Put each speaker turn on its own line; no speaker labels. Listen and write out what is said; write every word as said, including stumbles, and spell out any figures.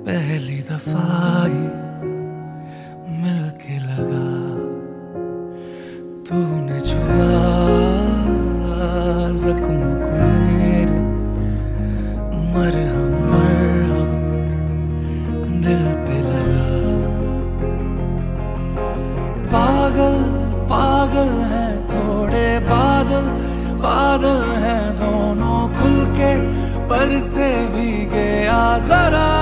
पहली दफा ही मिलके लगा, तूने छुआ जख्म को मेरे, मरहम मरहम दिल पे लगा। पागल पागल है थोड़े बादल, बादल हैं दोनों खुल के, पर से भी गया जरा